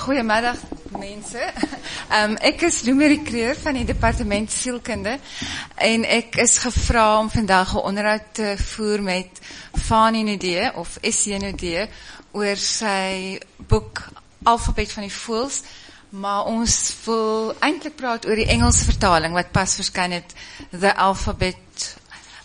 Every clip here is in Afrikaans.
Goeiemiddag mense. Ek is Lumerie Kreer van die departement sielkunde en ek is gevra om vandag 'n onderhoud te voer met Fanie Nudee of Essie Nudee oor sy boek Alfabet van die Voëls, maar ons wil eintlik praat oor die Engelse vertaling wat pas verskyn het, The Alphabet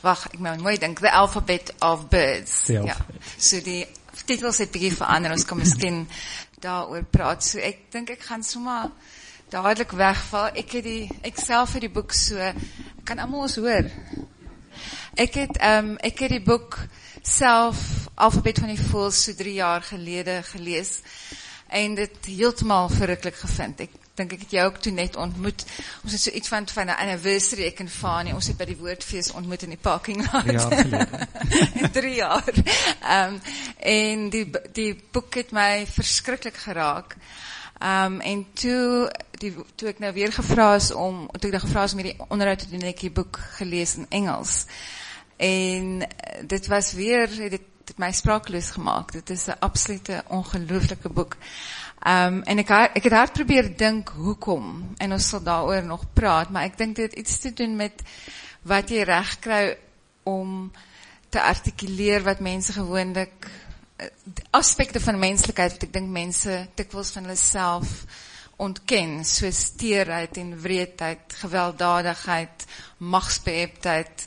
of Birds. Ja. So die titels het bietjie verander, ons kan miskien daaroor praat. So ek dink ek gaan sommer dadelik wegval. Ek self het die boek so, kan almal ons hoor. Ek het die boek self, Alfabet van die Voëls, so 3 jaar gelede gelees en dit heeltemal verruklik gevind. Ek dink ek het jou ook toe net ontmoet. Ons het so iets van 'n anniversary, ek en Fanie, ons het by die woordfees ontmoet in die parking lot. Ja, gelede. 3 jaar. En die boek het my verskriklik geraak. En toe ek nou weer gevra is om hierdie onderhoud te doen, het ek die boek gelees in Engels. En dit was weer, dit my spraakloos gemaak. Dit is 'n absolute ongelooflike boek. En ek het hard probeer dink hoekom, en ons sal daaroor nog praat, maar ek dink dit het iets te doen met wat jy reg kry om te artikuleer wat mense gewoonlik, aspekte van menslikheid wat ek dink mense dikwels van hulle self ontken, soos teerheid en wreedheid, gewelddadigheid, magsbeheptheid,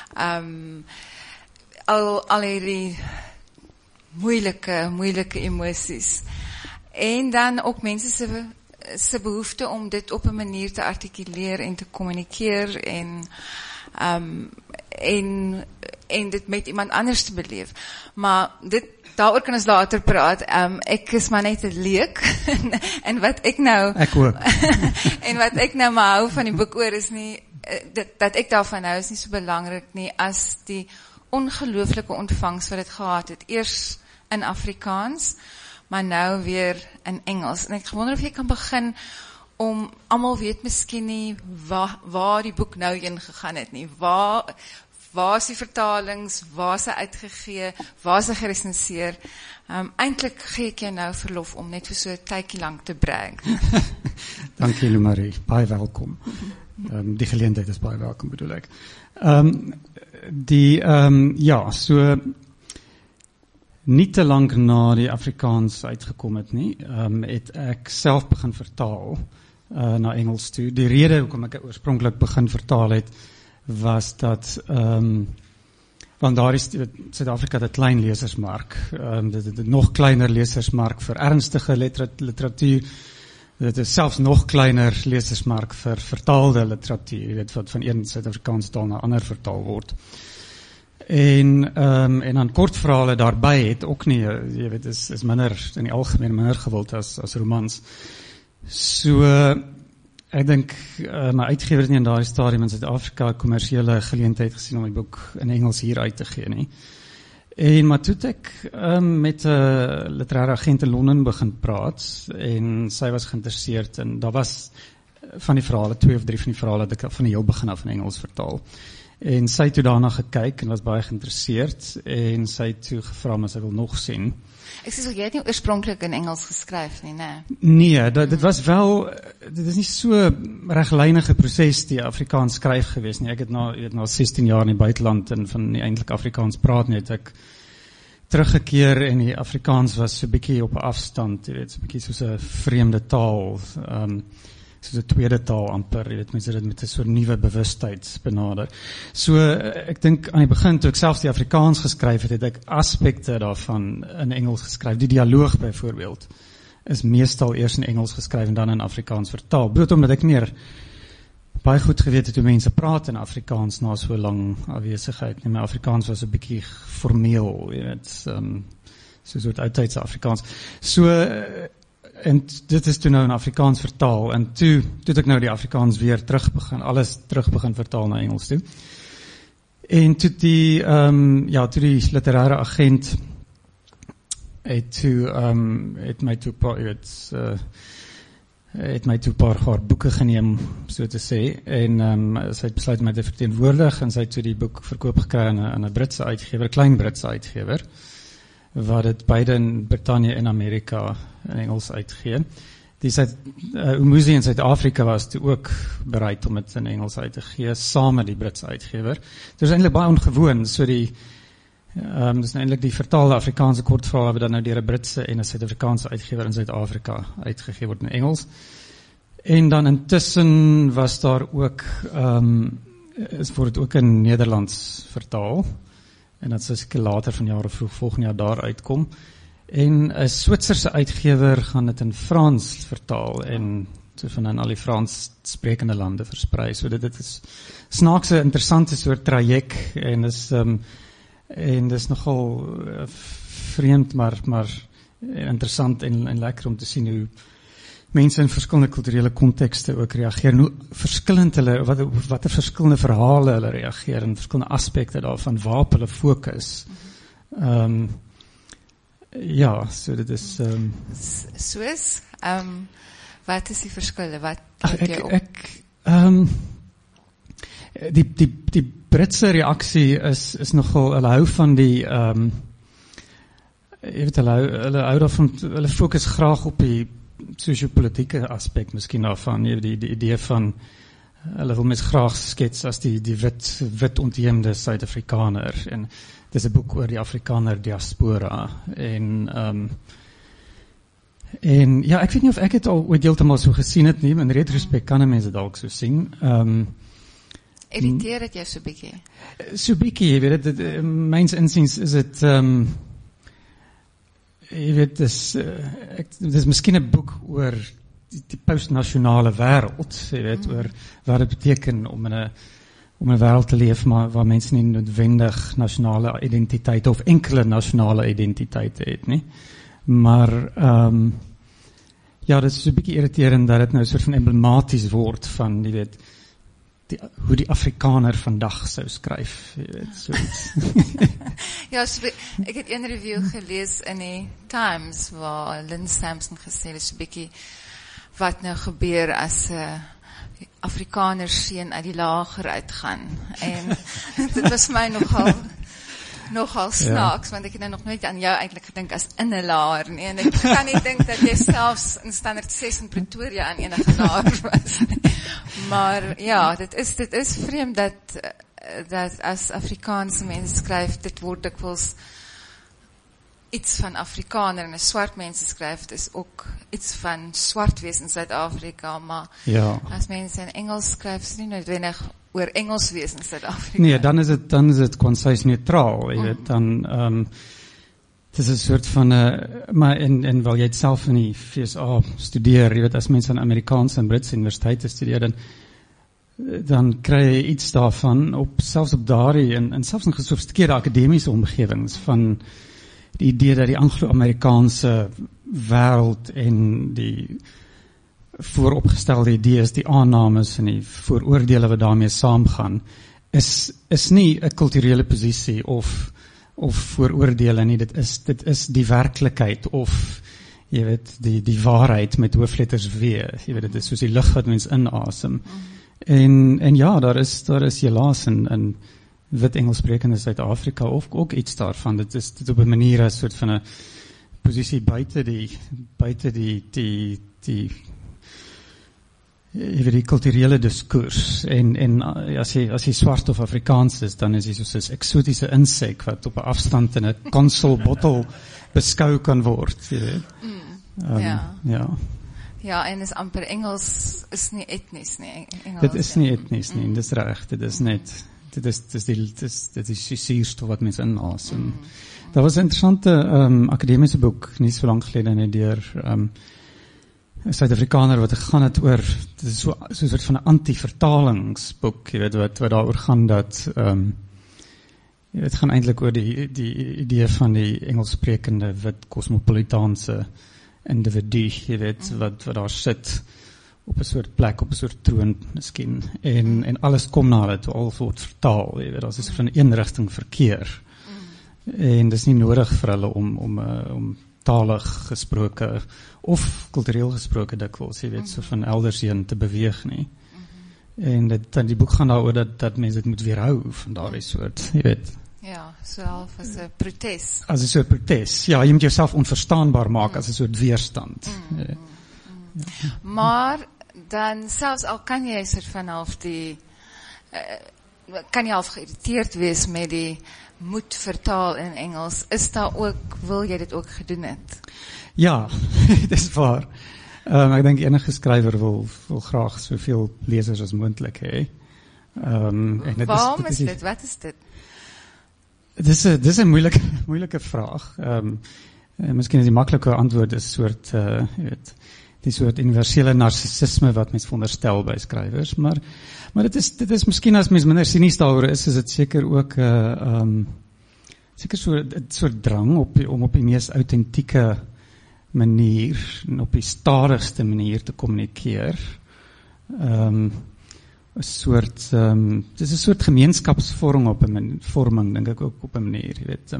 al hierdie moeilike emosies. En dan ook mense se behoefte om dit op 'n manier te artikuleer en te kommunikeer en dit met iemand anders te beleef. Maar daaroor kan ons later praat. Ek is maar net 'n leek en wat ek nou Ek ook. en wat ek nou maar hou van die boek oor is nie dat ek daarvan hou is nie so belangrik nie as die ongelooflike ontvangs wat dit gehad het. Eers in Afrikaans, maar nou weer in Engels. En ek wonder of jy kan begin om, almal weet miskien nie waar die boek nou heen gegaan het nie. Waar is die vertalings, waar is hy uitgegee, waar is hy gerecenseer. Eintlik gee ek jou nou verlof om net vir so 'n tydjie lank te brag. Dankie Lumerie, baie welkom. Die geleentheid is baie welkom, bedoel ek. So nie te lank na die Afrikaans uitgekom het nie, het ek self begin vertaal na Engels toe. Die rede hoekom ek oorspronklik begin vertaal het, was dat, want daar is Suid-Afrika 'n klein lesersmark, dit het 'n nog kleiner lesersmark vir ernstige literatuur, dit is selfs nog kleiner lesersmark vir vertaalde literatuur, jy weet, wat van een Suid-Afrikaanse taal na ander vertaal word. En dan kortverhale daarbij het ook nie, jy weet, is minder, in die algemeen minder gewild as romans. So, ek dink, my uitgewer het nie in daardie stadium in Suid-Afrika kommersiële geleentheid gesien om die boek in Engels hier uit te gee nie. Maar toe het ek met 'n literaire agent in Londen begin praat, en sy was geïnteresseerd, en daar was van die verhale, 2 of 3 van die verhale, dat ek van die heel begin af in Engels vertaal. En sy het toe daarna gekyk, en was baie geïnteresseerd, en sy het toe gevra, maar sy wil nog sien. Ek sê so, jy het nie oorspronklik in Engels geskryf nie, né? Nee, dit was wel, dit is nie so reglynige proses die Afrikaans skryf gewees nie. Ek het na 16 jaar in die buiteland en van nie eintlik Afrikaans praat nie, het ek teruggekeer en die Afrikaans was so 'n bietjie op 'n afstand, jy weet, so 'n bietjie soos 'n vreemde taal, soos 'n tweede taal amper, jy weet, mense dit met 'n soort nuwe bewustheid benader. So, ek dink aan die begin, toe ek selfs die Afrikaans geskryf het ek aspekte daarvan in Engels geskryf. Die dialoog byvoorbeeld is meestal eers in Engels geskryf en dan in Afrikaans vertaal. Bloot omdat ek meer baie goed geweet het hoe mense praat in Afrikaans na so lang afwesigheid. My Afrikaans was 'n bietjie formeel, jy weet, so 'n soort oudtydse Afrikaans. So, en dit is toe nou in Afrikaans vertaal, en toe het ek nou die Afrikaans weer alles terug begin vertaal na Engels toe. En toe die literaire agent het my toe 'n paar boeke geneem, so te sê, en sy het besluit my te verteenwoordig, en sy het toe die boek verkoop gekry aan 'n Britse uitgewer, klein Britse uitgewer, wat dit beide in Britannië en Amerika in Engels uitgee. Die Umuzi in Suid-Afrika was toe ook bereid om dit in Engels uit te gee, saam met die Britse uitgewer. Dit is eintlik baie ongewoon, so dis eintlik die vertaalde Afrikaanse kortverhale wat dan nou deur 'n Britse en 'n Suid-Afrikaanse uitgewer in Suid-Afrika uitgegee word in Engels. En dan intussen was daar ook, word dit ook in Nederlands vertaal, en dat sal seker later vanjaar of vroeg volgende jaar daar uitkom. En 'n Switserse uitgewer gaan dit in Frans vertaal en so van in al die Frans sprekende lande versprei. So dit is snaakse, interessante soort traject en dis nogal vreemd, maar interessant en lekker om te sien hoe mense in verskillende kulturele kontekste ook reageer, en hoe verskillend hulle, wat verskillende verhale hulle reageer, en verskillende aspekte daarvan, waarop hulle fokus. Ja, so dit is... Soos, wat is die verskille? Wat die Britse reaksie is nogal, hulle hou van die, hulle hou daarvan, hulle fokus graag op die sosio-politieke aspek miskien daarvan, die idee van, hulle wil mens graag skets as die wit ontheemde Suid-Afrikaner, en dit is 'n boek oor die Afrikaner diaspora, en ja, ek weet nie of ek het al ooit heeltemal so gesien het nie, in retrospect kan 'n mens dit dalk so sien. Irriteer dit jou so bietjie? So bietjie, jy weet dit, myns insiens is dit, jy weet, dis miskien 'n boek oor die postnasionale wêreld, jy weet, oor wat dit beteken om in 'n wêreld te leef waar mense nie noodwendig nasionale identiteit of enkele nasionale identiteite het nie. Maar ja, dit is so 'n bietjie irriterend dat dit nou so 'n soort van emblematies word van, jy weet, hoe die Afrikaner vandag sou skryf, jy weet, soos. Ja, ek het 'n review gelees in die Times waar Lynn Sampson gesê het, so 'n bietjie wat nou gebeur as 'n Afrikaner seun uit die lager uitgaan, en dit was my nogal snaaks, want ek het nou nog nooit aan jou eintlik gedink as in 'n laer nie, en ek kan nie dink dat jy selfs in standaard 6 in Pretoria aan enige laer was. Maar ja, dit is vreemd dat as Afrikaanse mense skryf, dit word dikwels iets van Afrikaner, en as swart mense skryf, dit is ook iets van swart wees in Suid-Afrika, maar ja, as mense in Engels skryf, is nie noodwendig oor Engels wees in Suid-Afrika. Nee, dan is dit konsis neutraal, jy weet, dan, het is 'n soort van, maar en wil jy het self in die FSA studeer, jy weet, as mense aan Amerikaanse en Britse universiteite studeer, dan kry jy iets daarvan, selfs op daardie, en selfs in gesofistikeerde akademiese omgewings, van die idee dat die Anglo-Amerikaanse wêreld en die vooropgestelde idees, die aannames en die vooroordele wat daarmee saamgaan, is nie 'n kulturele posisie of vooroordele nie, dit is die werklikheid, of jy weet, die waarheid met hoofletters W, jy weet, dit is soos die lug wat mens inasem. En ja, daar is helaas in wit Engelssprekende Suid-Afrika ook iets daarvan. Dit is op 'n manier 'n soort van 'n posisie buite die jy weet, die kulturele diskurs, en as jy swart of Afrikaans is, dan is jy soos 'n eksotiese insek wat op 'n afstand in 'n konsolbottel beskou kan word, jy weet. Ja, en is amper Engels is nie etnies nie. Dit is nie etnies nie, dis reg, dit is net, dit is die suurstof wat mense inasem. Daar was 'n interessante akademiese boek, nie so lank gelede nie, deur 'n Suid-Afrikaner wat gegaan het oor, dit is so 'n soort van 'n anti-vertalingsboek, jy weet, wat daaroor gaan dat, dit gaan eintlik oor die idee van die Engelssprekende wit kosmopolitaanse individu, jy weet, wat daar sit op 'n soort plek, op 'n soort troon miskien, en alles kom na hulle toe, al word vertaal, jy weet, daar is van 'n eenrigting verkeer, en dis nie nodig vir hulle om talig gesproke of kultureel gesproke dikwels, jy weet, so van elders heen te beweeg nie. En die boek gaan daaroor dat mense dit moet weerhou van daardie soort, jy weet, Ja, so half as 'n protes. As 'n soort protes. Ja, jy moet jouself onverstaanbaar maak as 'n soort weerstand. Maar dan selfs al kan jy soort van half kan jy half geïrriteerd wees met die moet vertaal in Engels, is daar ook, wil jy dit ook gedoen het? Ja, dis waar. Ek dink enige skrywer wil graag soveel lesers as moontlik hê. Waarom is dit? Wat is dit? Dis 'n moeilike vraag. Miskien is die maklike antwoord is soort jy weet, die soort universele narcissisme wat mens veronderstel by skrywers, maar dit is miskien as mens minder sinies daaroor is dit seker ook seker so 'n soort drang om op die mees autentieke manier en op die stadigste manier te kommunikeer. 'n soort dis 'n soort gemeenskapsvorming dink ek ook op 'n manier, jy weet.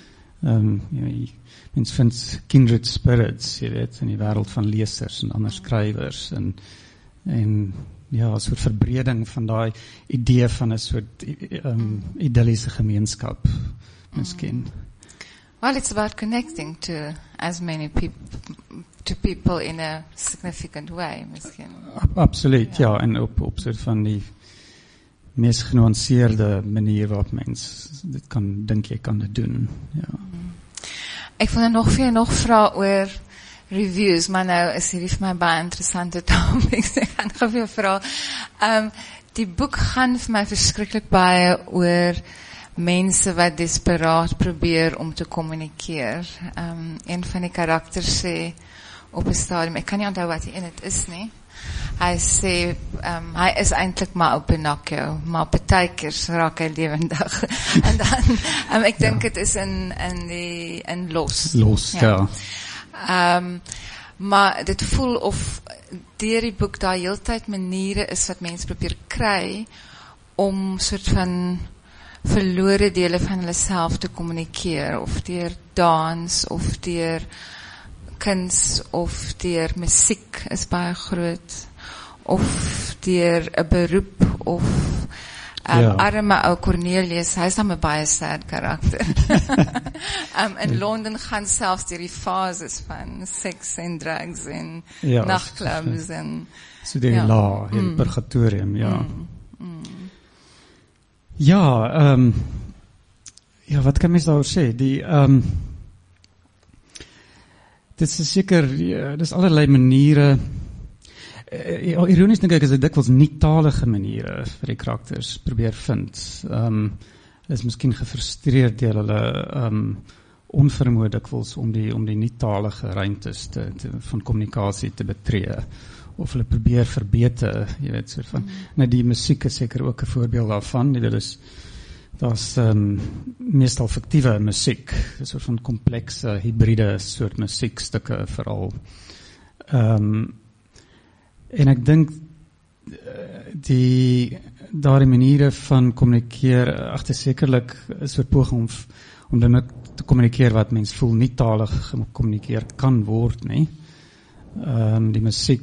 Mens vind kindred spirits, jy weet, in die wêreld van lesers en ander skrywers en ja, 'n soort verbreding van daai idee van 'n soort idylliese gemeenskap, miskien. Well, it's about connecting to as many people in a significant way, miskien. Absoluut, ja, en op soort van die mees genuanceerde manier waarop mens dit kan, dink jy kan dit doen, ja. Ek wil nog vir jou nog vra oor reviews, maar nou is hierdie vir my baie interessante topics. Ek gaan gou vir jou vra. Die boek gaan vir my verskriklik baie oor mense wat desperaat probeer om te kommunikeer. Een van die karakters sê op 'n stadium, ek kan nie onthou wat die dit is nie. Hy sê, hy is eintlik maar op Pinocchio, maar partykeer raak hy lewendig. En dan, ek dink dit is in Los. Los, ja. Maar dit voel of deur die boek daar heeltyd maniere is wat mense probeer kry om soort van verlore dele van hulle self te kommunikeer, of deur dans, of deur kuns, of deur musiek is baie groot, of deur 'n beroep, of arme ou Cornelius, hy is dan 'n baie sad karakter. In Londen gaan selfs deur die fases van seks en drugs en nachtclubs en so die die purgatorium, ja. Ja, ja, wat kan mens daaroor sê? Dit is seker, dis allerlei maniere. Ironies dink ek is dit dikwels nie-talige maniere vir die karakters probeer vind. Hulle is miskien gefrustreerd deur hulle onvermoë dikwels om die nie-talige ruimtes van kommunikasie te betree. Of hulle probeer verbeter, jy weet, soort van. Nou die musiek is seker ook 'n voorbeeld daarvan. Jy weet, daar's meestal fiktiewe musiek, 'n soort van komplekse, hybride soort musiekstukke veral. En ek dink daardie maniere van kommunikeer agter sekerlik 'n soort poging om dan te kommunikeer wat mens voel nie talig gekommunikeer kan word nie. Die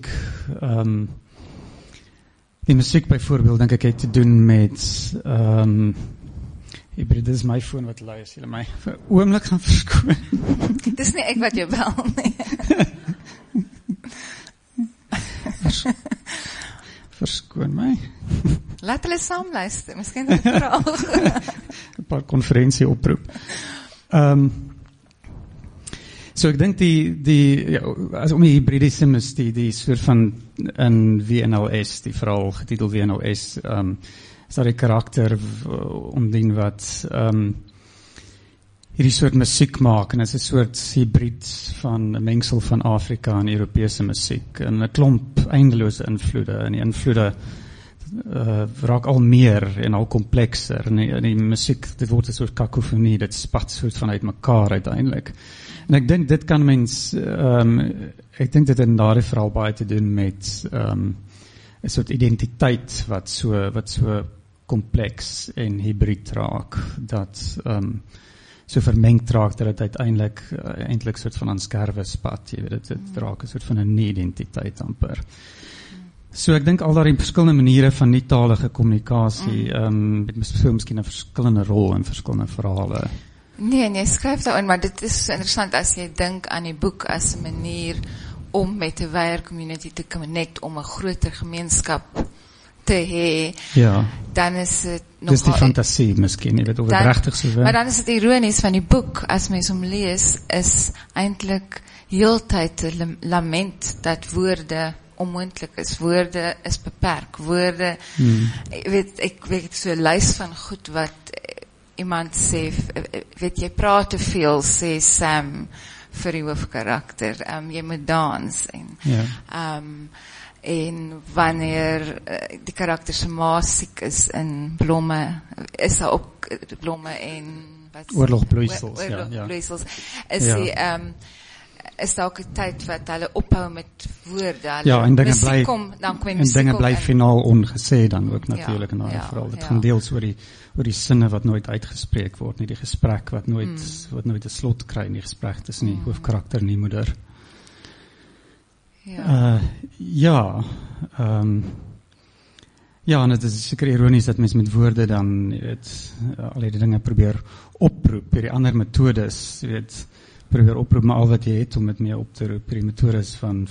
musiek byvoorbeeld dink ek het te doen met dit is my foon wat lui, as julle my vir 'n oomblik gaan verskoon. Dis nie ek wat jou bel nie. Verskoon my. Laat hulle saam luister, miskien is dit vraag. 'n paar konferensie oproep. So ek dink as om die hybridisme, die soort van in WNLS, die verhaal getitel WNLS, is daar die karakter omdien wat hierdie soort musiek maak, en is 'n soort hybrid van 'n mengsel van Afrika en Europese musiek, en 'n klomp eindelose invloede, en die invloede raak al meer en al komplekser, en die musiek, dit word 'n soort kakofonie, dit spat soort vanuit mekaar uiteindelik. En ek dink dit kan mens, ek dink dit in daardie verhaal baie te doen met 'n soort identiteit wat so kompleks en hybrid raak, dat so vermengd raak dat dit eintlik soort van aan skerwe spat, jy weet, dit raak 'n soort van 'n nie-identiteit amper. So ek dink al daardie verskillende maniere van nie-talige kommunikasie, het so miskien 'n verskillende rol in verskillende verhale. Nee, skryf daarin, maar dit is interessant as jy dink aan die boek as 'n manier om met 'n wyer community te connect, om 'n groter gemeenskap te hê, Ja. dan is dit Dis die fantasie miskien, jy weet of dit regtig so maar dan is dit ironies van die boek, as mens hom lees, is eintlik heeltyd 'n lament dat woorde onmoontlik is. Woorde is beperk. Woorde, ek weet so 'n lys van goed wat iemand sê, weet jy praat te veel, sê Sam vir die hoofkarakter, jy moet dans en wanneer die karakter se ma siek is in blomme, is daar ook blomme en oorlogbloeisels, oorlogbloeisels, is daar ook 'n tyd wat hulle ophou met woorde, en dinge bly in, finaal ongesê dan ook natuurlik in daai verhaal. Dit gaan deels oor die sinne wat nooit uitgespreek word nie, die gesprek wat nooit 'n slot kry in die gesprek tussen die hoofkarakter en die moeder. En het is seker ironies dat mens met woorde dan, jy weet, al die dinge probeer oproep, die ander metodes, jy weet, probeer oproep, maar al wat jy het om met mee op te roep, die metodes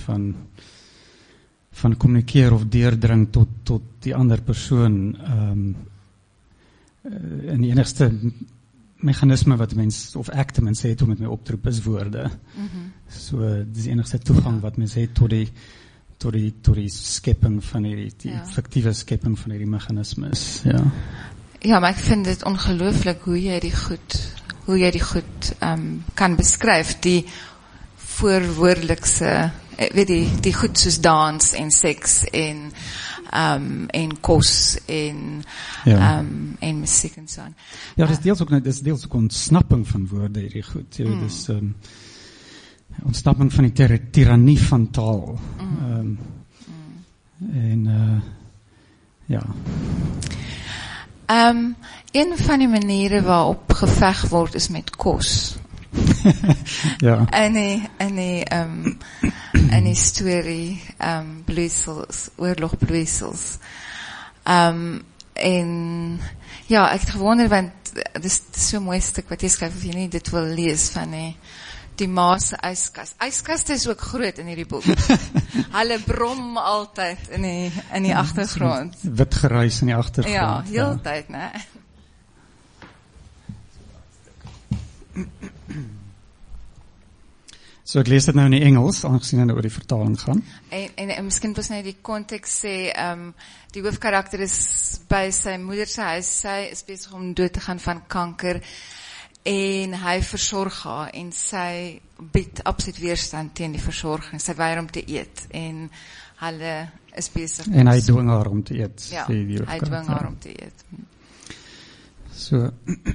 van kommunikeer of deurdring tot die ander persoon, en die enigste mechanisme wat mens, of acte mens het om met mee op te roep, is woorde. So, dit is die enigste toegang wat mens het tot die skepping van die effectieve skepping van die mechanismes, Ja, maar ek vind dit ongelooflik hoe jy die goed kan beskryf, die voorwoordelikse, weet die goed soos dans en seks en kos en musiek en so aan. Ja, dis deels ook ontsnapping van woorde hierdie goed. Dis ontsnapping van die tirannie van taal. Een van die maniere waarop geveg word is met kos. In die storie, oorlogbloeisels. Ek het gewonder, want dit is so 'n mooi stuk wat jy skryf, of jy nie dit wil lees, van die ma se yskas. Yskaste is ook groot in hierdie boek. Hulle brom altyd in die agtergrond. Wit geruis in die agtergrond. Ja, heeltyd, né? So ek lees dit nou in die Engels, aangesien dit oor die vertaling gaan. En miskien pas net die konteks sê, die hoofkarakter is by sy moeder se huis, sy is besig om dood te gaan van kanker, en hy versorg haar, en sy bied absoluut weerstand teen die versorging, sy weier om te eet, en hulle is besig. En hy dwing haar om te eet. Ja, hy dwing haar om te eet. So,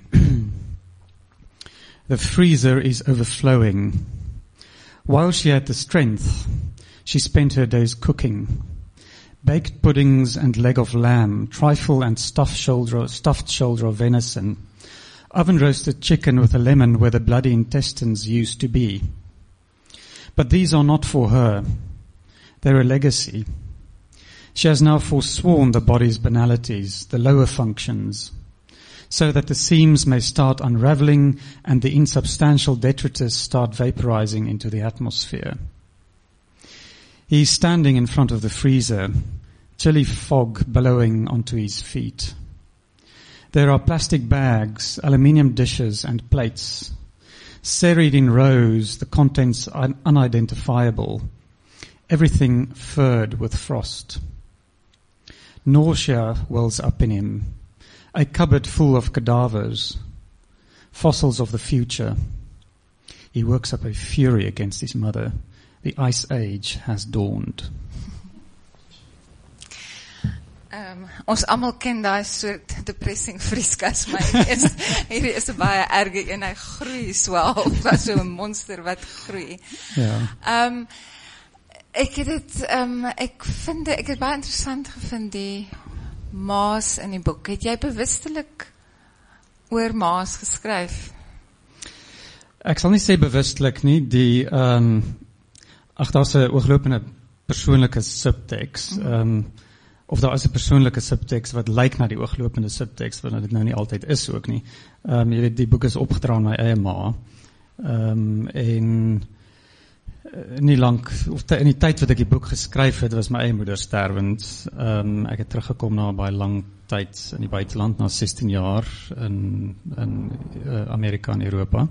the freezer is overflowing. While she had the strength, she spent her days cooking. Baked puddings and leg of lamb, trifle and stuffed shoulder of venison, oven-roasted chicken with a lemon where the bloody intestines used to be. But these are not for her. They're a legacy. She has now forsworn the body's banalities, the lower functions, so that the seams may start unraveling and the insubstantial detritus start vaporizing into the atmosphere. He is standing in front of the freezer, chilly fog billowing onto his feet. There are plastic bags, aluminium dishes and plates, serried in rows, the contents unidentifiable, everything furred with frost. Nausea wells up in him, a cupboard full of cadavers, fossils of the future. He works up a fury against his mother. The ice age has dawned. Ons almal ken daai soort depressing vrieskas, maar hierdie is baie erg en hy groei swel, was so 'n monster wat groei. Ja. Ek het baie interessant gevind die maas in die boek. Het jy bewustelik oor maas geskryf? Ek sal nie sê bewustelik nie, daar's 'n ooglopende persoonlike subtekst, of daar is 'n persoonlike subtekst wat lyk na die ooglopende subtekst, wat dit nou nie altyd is ook nie. Jy weet, die boek is opgedra aan my eie ma, en nie lang, of in die tyd wat ek die boek geskryf het, was my eie moeder sterwend. Ek het teruggekom na baie lang tyd in die buiteland, na 16 jaar in Amerika en Europa.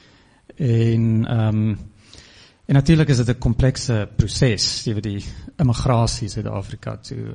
En natuurlijk is dit 'n komplekse proses, jy weet, die immigrasie Suid-Afrika toe.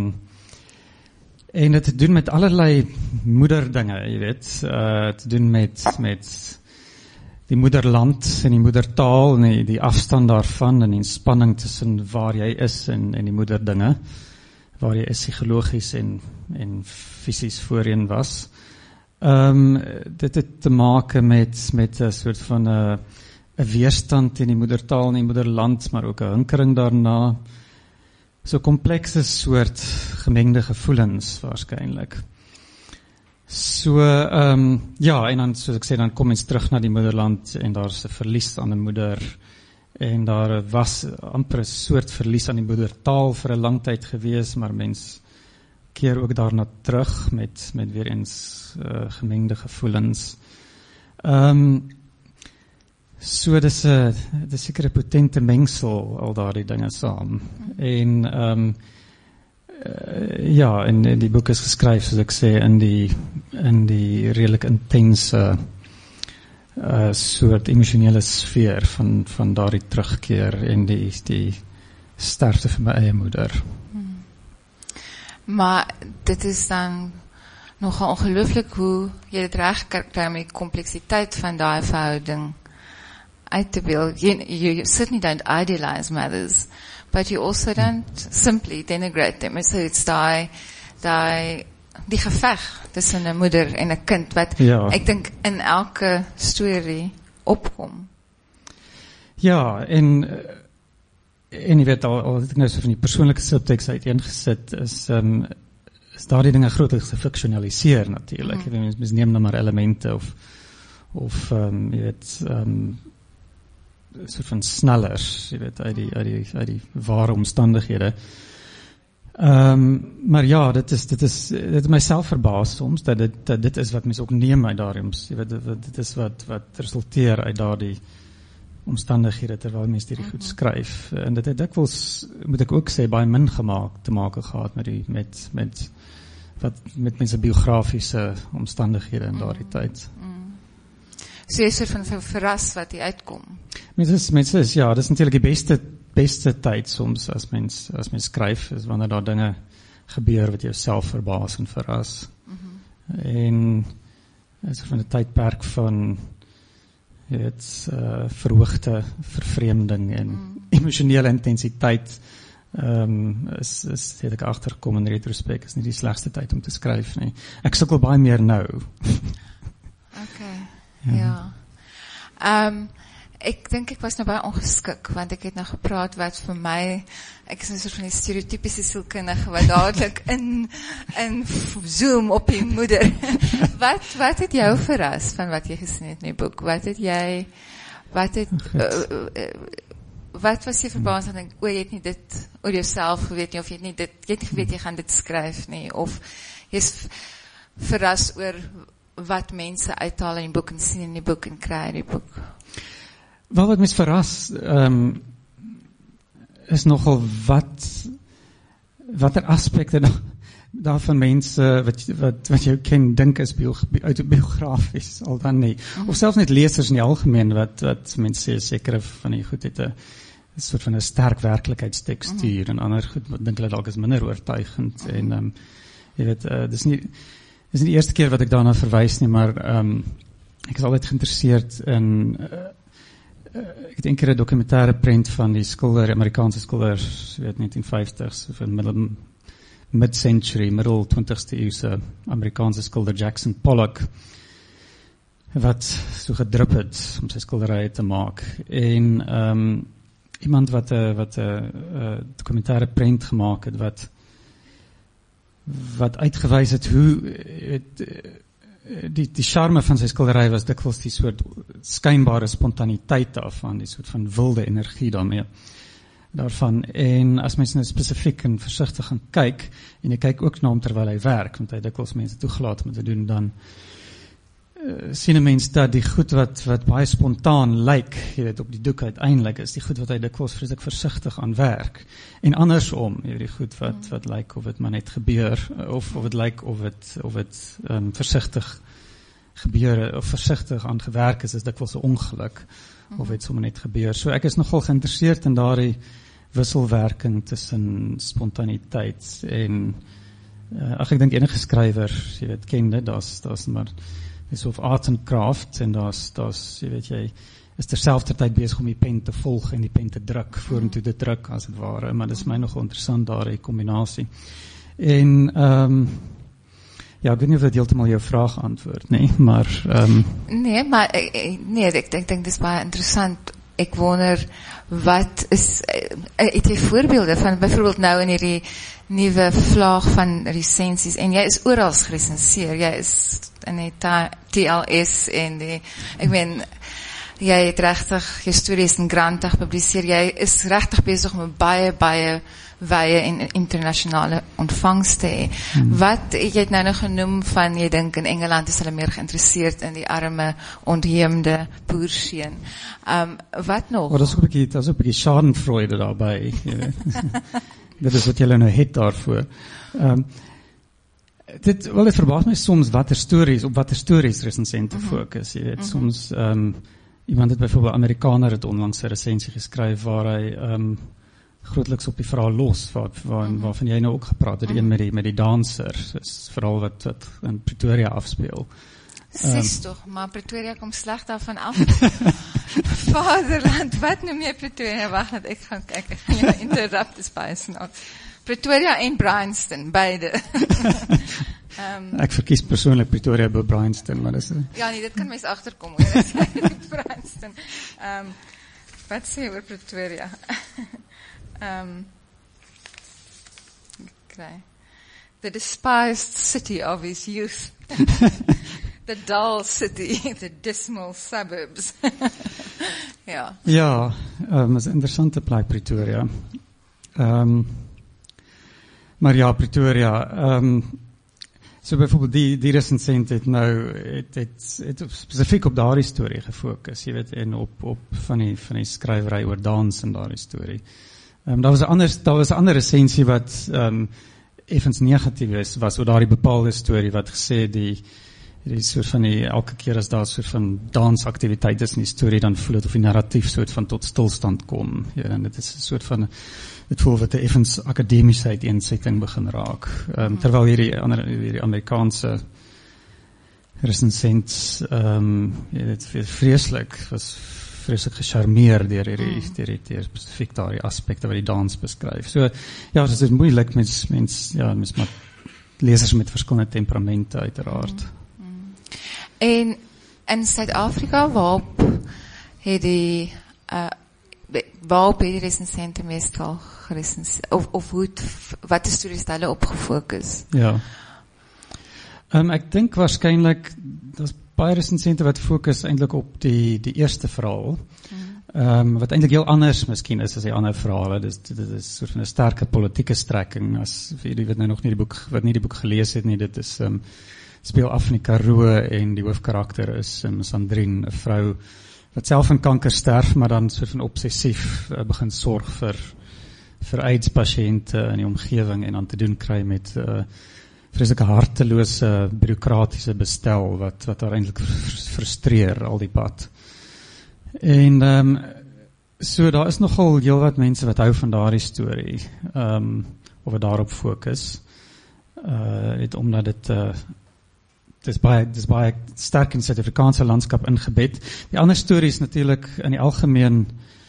En dit te doen met allerlei moederdinge, jy weet, te doen met die moederland en die moedertaal en die afstand daarvan en die spanning tussen waar jy is en die moederdinge, waar jy is psigologies en fisies voorheen was. Dit het te maken met 'n soort van 'n weerstand in die moedertaal en die moederland, maar ook 'n hinkering daarna. So komplekse soort gemengde gevoelens waarskynlik. So, ja, en dan, soos ek sê, dan kom mens terug na die moederland en daar is 'n verlies aan 'n moeder en daar was amper 'n soort verlies aan die moedertaal vir 'n lang tyd gewees, maar mens keer ook daarna terug met weer eens gemengde gevoelens. So dis seker 'n potente mengsel al daardie dinge saam. En ja, en die boek is geskryf, soos ek sê, in die redelik intense soort emosionele sfeer van daardie terugkeer en die sterfte van my eie moeder. Maar dit is dan nogal ongelooflik hoe jy dit reg kry met die kompleksiteit van daai verhouding uit te beeld. You certainly don't idealize mothers, but you also don't simply denigrate them. So it's die geveg tussen 'n moeder en 'n kind wat ek dink in elke storie opkom. Ja, en jy weet al het ek nou so van die persoonlike subtekst uiteengesit, is daardie dinge grootliks gefiksionaliseer natuurlik. Jy weet, mens neem nou maar elemente of jy weet, soort van snellers, jy weet, uit die ware omstandighede. Maar ja, dit het myself verbaas soms, dat dit is wat mens ook neem uit daardie, jy weet, dit is wat resulteer uit daardie omstandighede terwyl mens hierdie goed skryf. En dit het dikwels, moet ek ook sê, baie min te make gehad met mense biografiese omstandighede in daardie tyd. So jy is soort van verras wat die uitkom. Mense is, ja, dis natuurlik die beste tyd soms as mens skryf, is wanneer daar dinge gebeur wat jou self verbaas en verras. En is van 'n tydperk van jy weet, verhoogde vervreemding en emosionele intensiteit, het ek agtergekom in retrospek, is nie die slegste tyd om te skryf nie. Ek sukkel baie meer nou. Okay, ja. Ek dink ek was nou baie ongeskik, want ek het nou gepraat wat vir my, ek is 'n soort van die stereotypiese sielkundige wat dadelik in zoom op die moeder. Wat het jou verras van wat jy gesien het in die boek? Wat was jy verbaas en denk, jy het nie dit oor jouself geweet nie, of jy het nie geweet jy gaan dit skryf nie, of jy is verras oor wat mense uithaal in die boek en sien in die boek en kry in die boek? Wel, wat mens verras, is nogal watter aspekte daar van mense wat jy ken, dink is autobiografies, al dan nie. Of selfs net lesers in die algemeen, wat mense sê, sekere van die goed het 'n soort van 'n sterk werklikheidstekstuur, en ander goed, wat dink hulle dalk is minder oortuigend, en jy weet, dis nie die eerste keer wat ek daarna verwys nie, maar ek is altyd geïnteresseerd in ek het een keer 'n dokumentêre prent van die skilder, Amerikaanse skilder, jy weet, 1950s, of in mid-century, middel 20ste eeuse Amerikaanse skilder Jackson Pollock, wat so gedrup het om sy skilderye te maak. En iemand wat 'n dokumentêre prent gemaak het, wat uitgewys het hoe die charme van sy skilderij was dikwels die soort skynbare spontaniteit daarvan, die soort van wilde energie daarmee. daarvan. En as mens nou spesifiek en versigtig gaan kyk, en jy kyk ook na hom terwyl hy werk, want hy dikwels mense toegelaat om te doen, dan sien 'n mens dat die goed wat baie spontaan lyk, jy weet, op die doek uiteindelik, is die goed wat hy dikwels vreeslik versigtig aan werk. En andersom, jy weet, die goed wat lyk of dit maar net gebeur, of dit lyk of dit versigtig gebeur, of versigtig aan gewerk is dikwels 'n ongeluk, of het sommer net gebeur. So ek is nogal geïnteresseerd in daardie wisselwerking tussen spontaniteit en ek dink enige skrywer, jy weet, ken dit, daar's maar is of art and craft, en daar's jy weet, jy is terselfdertyd besig om die pen te volg en die pen te druk, vorentoe te druk as het ware, maar dit is my nogal interessant daardie kombinasie. En ja, ek weet nie of dit heeltemal jou vraag antwoord, nee, maar Nee, maar ek dink dit is baie interessant. Ek wonder, wat is, het jy voorbeelde van, byvoorbeeld nou in hierdie nuwe vlaag van resensies, en jy is oral geresenseer, jy is in die TLS en ek meen, jy het regtig, jou stories in Granta gepubliseer, jy is regtig besig om baie wye en internasionale ontvangst te hê. Wat, jy het nou genoem van, jy dink in Engeland is hulle meer geïnteresseerd in die arme, ontheemde boerseun. Wat nog? Dat is ook 'n bietjie schadenfreude daarbij. Dit is wat julle nou het daarvoor. Dit verbaas my soms op watter stories resensente fokus. Jy weet, soms, iemand het byvoorbeeld, Amerikaner het onlangs 'n resensie geskryf waar hy grootliks op die verhaal los, waarvan jy nou ook gepraat het, met die danser, is verhaal wat in Pretoria afspeel. Sies toch, maar Pretoria kom sleg daarvan af. Vaderland, wat noem jy Pretoria? Wacht, dat ek gaan kyk, ek gaan jou interrupt, is baie snaaks. Pretoria en Bryanston, beide. Ek verkies persoonlik Pretoria by Bryanston, maar dis... Ja, nee, dit kan mens achterkom, hoor, as jy in Bryanston. Wat sê oor Pretoria? The despised city of his youth. The dull city, the dismal suburbs. Ja. Ja, is 'n interessante plek, Pretoria. Maar ja, Pretoria, so byvoorbeeld die recensent het nou, het spesifiek op daardie storie gefokus, jy weet, en op van die skrywery oor dans en daardie storie. Daar was 'n ander resensie wat effens negatief was oor daardie bepaalde storie wat gesê die soort van elke keer as daar 'n soort van dansaktiwiteit is in die storie, dan voel dit of die narratief soort van tot stilstand kom. Ja, en dit is 'n soort van, dit voel wat 'n effens akademiese uiteensetting begin raak. Terwyl hierdie Amerikaanse resensent, dit was vreeslik gecharmeer deur spesifiek daardie aspekte wat die dans beskryf. So, ja, dit is moeilik, mens maar lesers met verskillende temperamente uiteraard. En in Suid-Afrika, waarop het die resensente meestal geresenseer, of wat is stories hulle op gefokus? Ja. Ek dink waarskynlik, daar's baie resensente wat fokus eintlik op die eerste verhaal, wat eintlik heel anders miskien is as die ander verhale. Dit is soort van 'n sterker politieke strekking, as vir die wat nou nog nie die boek gelees het nie, dit is speel af in die Karoo, en die hoofkarakter is Sandrine, 'n vrou wat self aan kanker sterf, maar dan soort van obsessief begin sorg vir AIDS-pasiënte in die omgewing, en dan te doen kry met vreeslike hartelose, bureaukratiese bestel, wat haar eintlik frustreer al die pad. En so daar is nogal heelwat mense wat hou van daardie storie, of wat daarop fokus, omdat dit is baie sterk in die Suid-Afrikaanse landskap ingebed. Die ander stories natuurlik in die algemeen,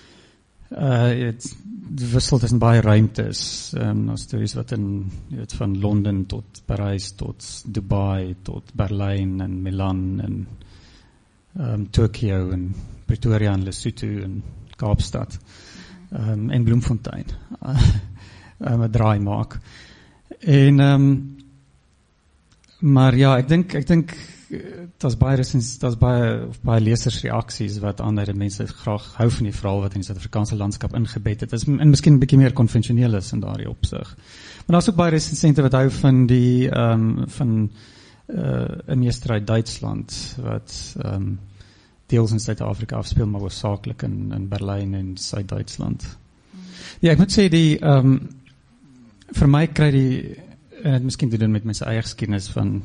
wissel tussen baie ruimtes, stories wat van Londen tot Parys, tot Dubai, tot Berlyn en Milan en Tokio en Pretoria en Lesotho en Kaapstad en Bloemfontein 'n draai maak. En Maar ja, ek dink daar's baie lesersreaksies wat aandui dat mense graag hou van die verhaal wat in die Suid-Afrikaanse landskap ingebed het is en miskien 'n bietjie meer konvensioneel is in daardie opsig. Maar daar's ook baie resensente wat hou van die van 'n meester uit Duitsland wat deels in Suid-Afrika afspeel, maar hoofsaaklik in Berlyn en Suid-Duitsland. Ja, ek moet sê vir my kry en het miskien te doen met my eie geskiedenis van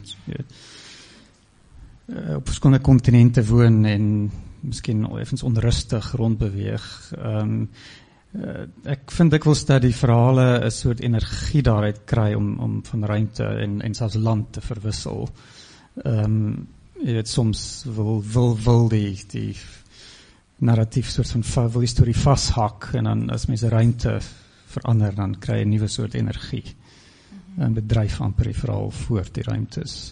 op verskillende kontinente woon en miskien effens onrustig rondbeweeg. Ek vind dikwels dat die verhale 'n soort energie daaruit kry om van ruimte en selfs land te verwissel. Jy weet, soms wil die narratief soort van wil die storie vashak en dan as mense ruimte verander, dan kry jy 'n nuwe soort energie. En bedryf amper die verhaal voort die ruimtes.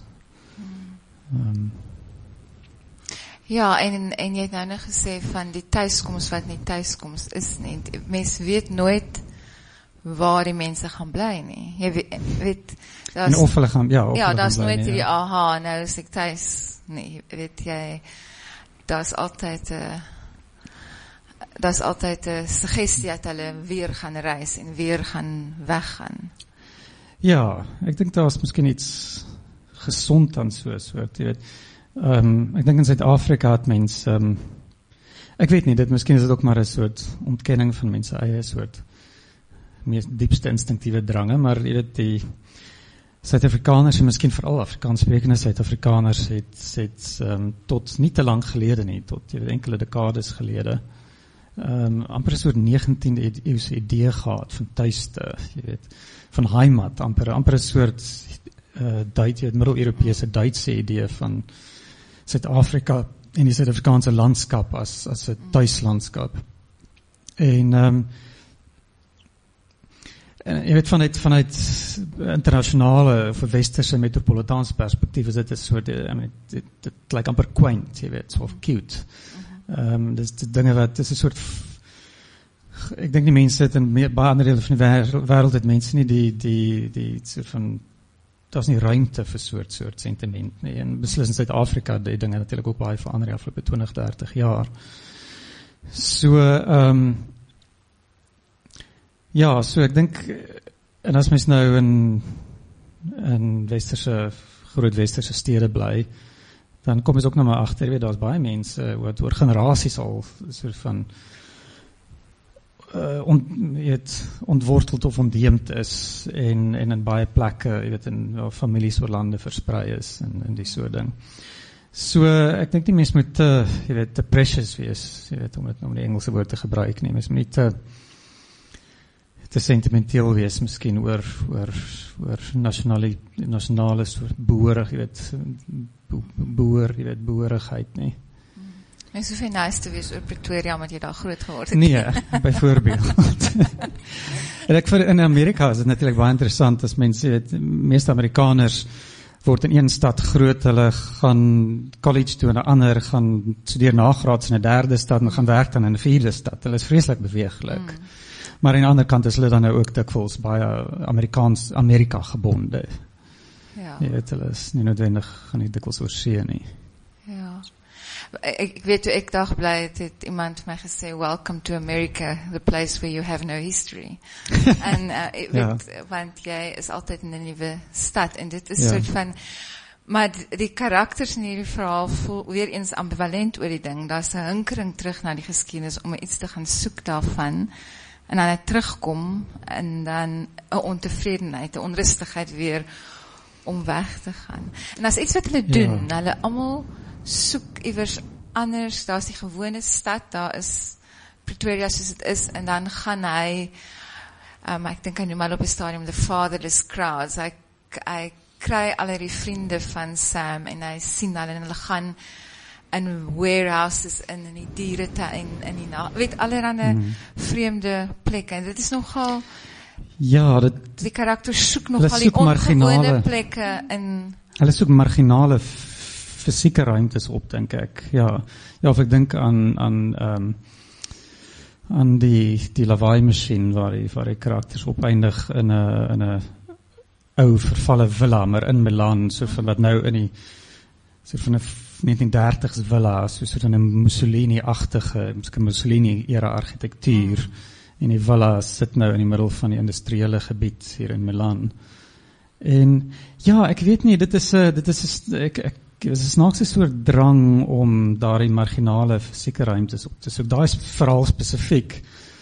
Ja, en jy het nou nog gesê van die tuiskoms wat nie tuiskoms is nie. Mens weet nooit waar die mense gaan bly nie. Jy weet en of hulle gaan, ja, daar's nooit die aha, nou is ek tuis nie. Weet jy, daar's altyd 'n suggestie dat hulle weer gaan reis en weer gaan weggaan. Ja, ek dink daar is miskien iets gesond aan so soort, jy weet. Ek dink in Suid-Afrika het mens, ek weet nie, miskien is dit ook maar 'n soort ontkenning van mense eie soort mees diepste instinktiewe drange, maar jy weet, die Suid-Afrikaners en miskien veral Afrikaanssprekende Suid-Afrikaners het tot nie te lank gelede nie, tot jy weet, enkele dekades gelede, amper 'n soort 19de eeuse idee gehad van tuiste, jy weet, van heimat, amper 'n soort Middel-Europese Duitse idee van Suid-Afrika en die Suid-Afrikaanse landskap as 'n tuislandskap. En jy weet, vanuit internasionale of westerse metropolitaanse perspektief is dit 'n soort, dit lyk amper quaint, jy weet, so cute. Dis dinge wat, dis 'n soort, ek dink die mense het in baie ander dele van die wêreld het mense nie die soort van, daar's nie ruimte vir soort sentiment nie, en beslis in Suid-Afrika, die dinge natuurlik ook baie verander die afgelope 20-30 jaar. So, ja, so ek dink, en as mens nou in groot westerse stede bly, dan kom ons ook nou maar agter, weet, daar's baie mense wat oor generasies al soort van ontworteld of ontdeemd is en in baie plekke, jy weet, in families oor lande versprei is en die soort ding. So, ek dink die mens moet jy weet, te precious wees, jy weet, om die Engelse woord te gebruik nie, mens moet nie te sentimenteel wees, miskien oor nasionale soort boerig, jy weet, boerigheid nie. Mens hoef nie nice te wees oor Pretoria, omdat jy daar groot geword het. Nee, byvoorbeeld. En ek vind in Amerika is dit natuurlik baie interessant, as mense weet, meeste Amerikaners word in een stad groot, hulle gaan college toe en 'n ander, gaan studeer nagraads in 'n derde stad en gaan werk dan in 'n vierde stad. Hulle is vreeslik beweeglik. Maar aan die ander kant is hulle dan nou ook dikwels baie Amerika gebonde. Ja. Jy weet, hulle is nie noodwendig, gaan nie dikwels oor see nie. Ja. Ek weet toe ek daar gebly het iemand my gesê, welcome to America, the place where you have no history. En ek weet, want jy is altyd in 'n nuwe stad, en dit is soort van, maar die karakters in hierdie verhaal voel weer eens ambivalent oor die ding. Daar's 'n hinkering terug na die geskiedenis om iets te gaan soek daarvan, en dan het terugkom, en dan 'n ontevredenheid, 'n onrustigheid weer om weg te gaan. En as iets wat hulle doen, hulle almal soek iewers anders, daar is die gewone stad, daar is Pretoria soos het is, en dan gaan hy, ek dink hy noem al op die stadium, the fatherless crowds, hy kry al die vriende van Sam, en hy sien hulle, en hulle gaan in warehouses, in die dieretuin, in die weet, allerhande vreemde plekke, en dit is nogal, die karakters soek nogal die ongewone plekke, hulle soek marginale fisieke ruimtes op, dink ek. Ja, of ek dink aan die lawaai masjien waar die karakters opeindig in 'n ou vervalle villa, maar in Milaan, so van wat nou in die, so van 'n 1930s villa, so van 'n Mussolini-agtige, miskien Mussolini-era argitektuur, en die villa sit nou in die middel van die industriële gebied hier in Milaan. En ja, ek weet nie, dit is 'n snaakse soort drang om daardie marginale fisieke ruimtes op te soek. Daai is veral spesifiek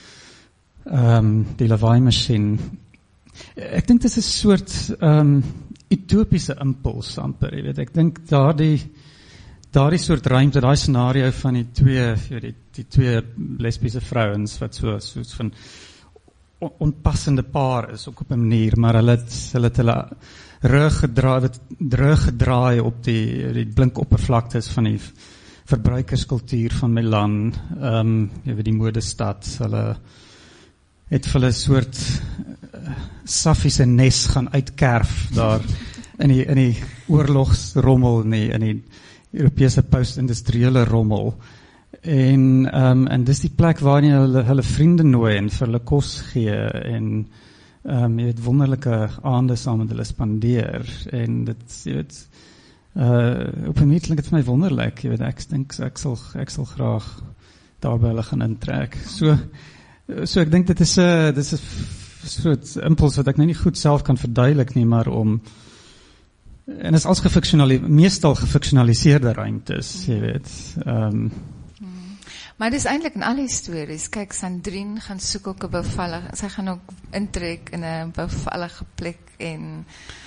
die lawaai-masjien. Ek dink dit is 'n soort utopiese impuls amper, jy weet. Ek dink daardie soort ruimte, daai scenario van die twee lesbiese vrouens wat so van onpassende paar is, ook op 'n manier, maar hulle het hulle rug gedraai op die blink oppervlaktes van die verbruikerskultuur van Milaan, jy weet, die modestad. Hulle het vir hulle 'n soort saffiese nes gaan uitkerf daar in die oorlogsrommel, in die Europese post-industriële rommel. En dis die plek waar hulle vriende nooi en vir hulle kos gee en jy weet, wonderlike aande saam met hulle spandeer. En dit, jy weet, op 'n manier klink dit vir my wonderlik. Jy weet, ek dink ek sal graag daar by hulle gaan intrek. So ek dink dit is 'n soort impuls wat ek nou nie goed self kan verduidelik nie, maar en is als meestal gefiksionaliseerde ruimtes, jy weet. Maar dis eintlik in al die stories. Kyk, Sandrine gaan soek ook 'n bevallige, sy gaan ook intrek in 'n bevallige plek en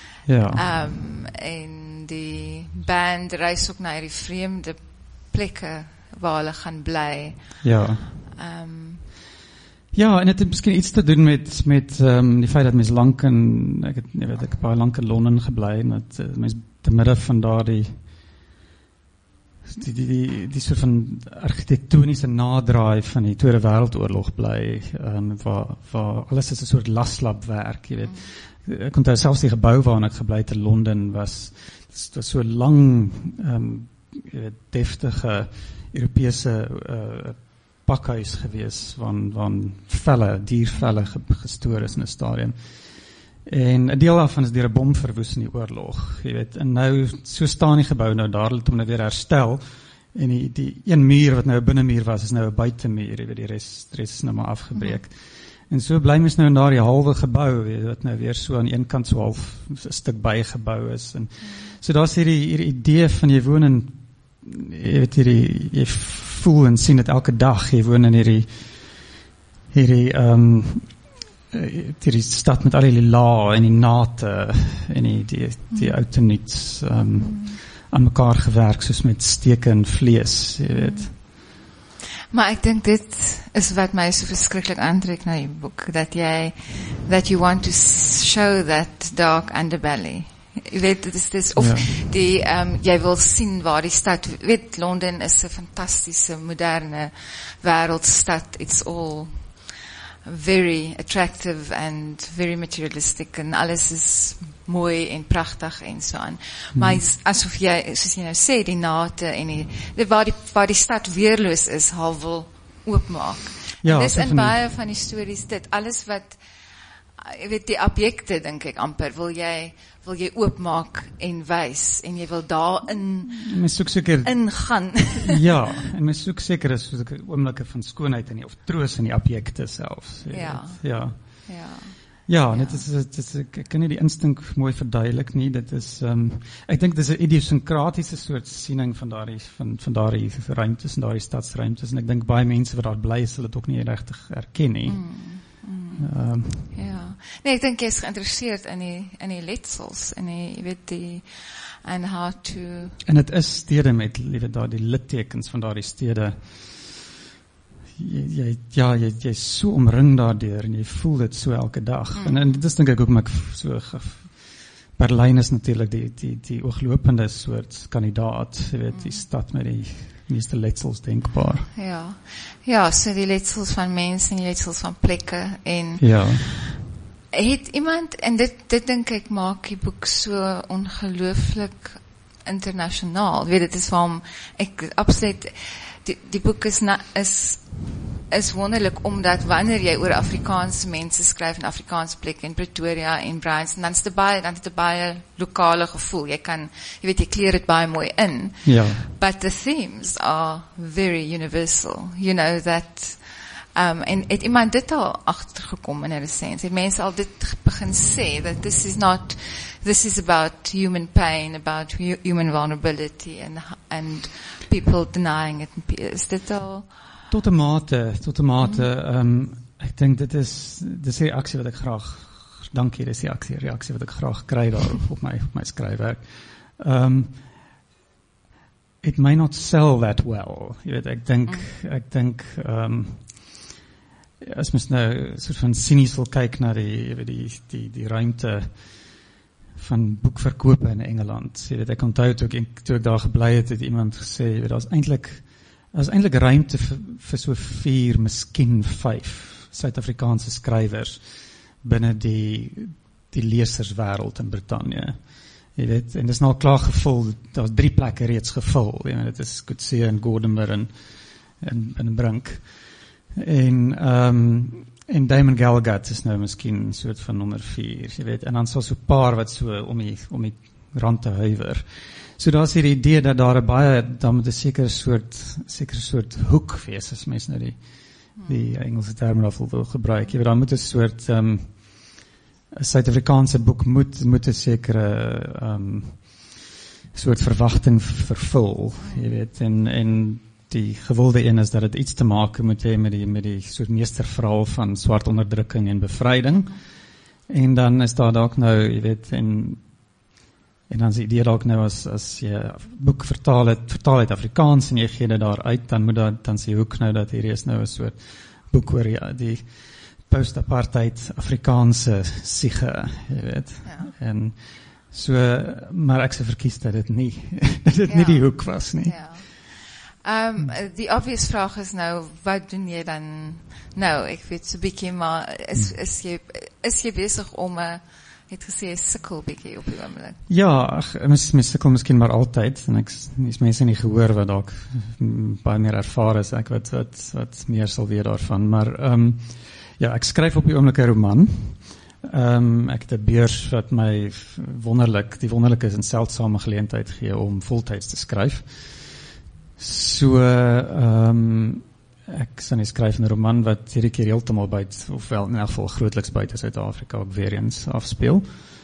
en die band reis ook na hierdie vreemde plekke waar hulle gaan bly. Ja. Ja, en het het miskien iets te doen met die feit dat mens lank ek het baie lank in Londen gebly en dat mens te midde van daardie die soort van argitektoniese nadraai van die Tweede Wêreldoorlog bly, waar alles is 'n soort laslapwerk, jy weet. Ek onthou selfs die gebou waarin ek gebly het in Londen was so lang, jy weet, deftige Europese pakhuis gewees, waar diervelle gestoor is in 'n stadium. En 'n deel daarvan is deur 'n bom verwoes in die oorlog, jy weet. En nou, so staan die gebou nou daar, het hom nou weer herstel, en die een muur wat nou 'n binnemuur was, is nou 'n buitemuur, jy weet, die res is nou maar afgebreek. En so bly mens nou in daardie halwe gebou, weet, wat nou weer so aan een kant so half 'n stuk bygebou is. En so daar's hierdie idee van jy woon in, jy weet, jy voel en sien dit elke dag, jy woon in hierdie stad met al die la en die nate en die outeniets aan mekaar gewerk, soos met steke en vlees, jy weet. Maar ek dink dit is wat my so verskriklik aantrek na die boek, that you want to show that dark underbelly. Jy weet, dit is of jy wil sien waar die stad, weet, Londen is 'n fantastiese, moderne wêreldstad. It's all very attractive and very materialistic en alles is mooi en pragtig en so aan. Maar asof jy, soos jy nou sê, die nate en waar die stad weerloos is, haar wil oopmaak. En dis in baie van die stories dit, alles wat, jy weet, die objekte, dink ek amper, wil jy oopmaak en wys, en jy wil daarin ingaan. Ja, en mens soek seker soos ek oomblikke van skoonheid of troos in die objekte selfs. Ja, en dit is ek kan nie die instink mooi verduidelik nie, dit is, ek dink dit is 'n idiosynkratiese soort siening van daardie ruimtes en daardie stadsruimtes, en ek dink baie mense wat daar bly, sal dit ook nie regtig erken nie. Nee, ek dink jy is geïnteresseerd in die letsels, jy weet, en how to... En dit is stede met, jy weet, die littekens van daardie stede. Jy is so omring daardeur, en jy voel dit so elke dag. En dit is dink ek ook, maar so, Berlyn is natuurlik die ooglopende soort kandidaat, jy weet, die stad met die meeste letsels denkbaar. Ja, so die letsels van mense en die letsels van plekke en het iemand, en dit dink ek maak die boek so ongelooflik internasionaal, weet, dit is waarom ek absoluut, die boek is is wonderlik, omdat wanneer jy oor Afrikaanse mense skryf, en Afrikaanse plek, in Pretoria, en Bryanston, dan is dit baie lokale gevoel, jy weet, jy kleer dit baie mooi in, but the themes are very universal, you know, that, en het iemand dit al achtergekom in 'n sense, het mense al dit begin sê, that this is about human pain, about human vulnerability, and people denying it, is dit al... Tot 'n mate, ek dink dit is die reaksie wat ek graag, dankie, dis die reaksie wat ek graag kry daar op my skryfwerk. It may not sell that well, jy weet, ek dink, as mens nou soort van cynies wil kyk na die ruimte van boekverkope in Engeland, jy weet, ek onthou toe ek daar gebly het iemand gesê, jy weet, daar is eintlik ruimte vir so 4, miskien 5 Suid-Afrikaanse skrywers binne die leserswêreld in Brittanje. Jy weet, en dis nou al klaar gevul, daar's 3 plekke reeds gevul, jy weet, dit is Coetzee en Gordimer en Brink. En Damon Galgut is nou miskien soort van nommer 4, jy weet, en dan sal so 'n paar wat so om die rand te huiwer. So daar is hierdie idee dat daar moet 'n sekere soort hoek wees, as mens nou die Engelse term daarvoor wil gebruik. Jy weet, daar moet 'n soort 'n Suid-Afrikaanse boek moet 'n sekere soort verwagting vervul, jy weet, en die gewilde een is dat het iets te maak moet hê met die soort meesterverhaal van swart onderdrukking en bevryding. En dan is daar dalk nou, jy weet, en dan is die idee dalk nou as jy boek vertaal uit Afrikaans en jy gee dit daar uit, dan sê jy ook nou dat hier is nou 'n soort boek oor die post-apartheid Afrikaanse siege, jy weet. Ja. En so, maar ek sou verkies dat dit nie die hoek was nie. Ja. Die obvious vraag is nou, wat doen jy dan nou? Ek weet so bietjie, maar is jy besig om het gesê sukkel bietjie op die oomblik? Ja, mens sukkel miskien maar altyd, en is mense nie gehoor wat dalk baie meer ervaar is, ek wat meer sal weet daarvan, maar ja, ek skryf op die oomblik 'n roman. Ek het 'n beurs wat my die wonderlike is 'n seldsame geleentheid gee om voltyds te skryf. So, ek sal skryf 'n roman wat hierdie keer heeltemal buite, ofwel in elk geval grootliks buite Suid-Afrika ook weer eens afspeel.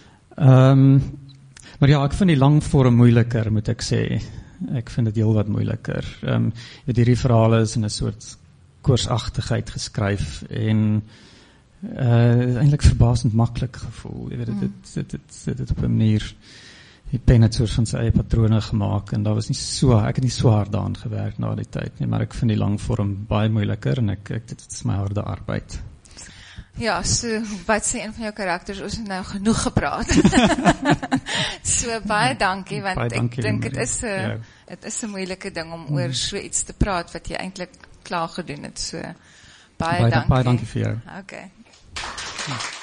Maar ja, ek vind die langvorm moeiliker, moet ek sê. Ek vind dit heel wat moeiliker. Hierdie verhale is in 'n soort koorsagtigheid geskryf en eintlik verbaasend maklik gevoel. Jy weet, dit op 'n manier, die pen het soort van sy eie patrone gemaak en daar was ek het nie so hard daaraan gewerk na die tyd nie, maar ek vind die langvorm baie moeiliker en dit is my harde arbeid. Ja, so wat sê een van jou karakters, ons het nou genoeg gepraat. So baie dankie, want ek dink dit is 'n moeilike ding om oor so iets te praat wat jy eintlik klaar gedoen het. So baie dankie. Baie dankie vir jou. Okay.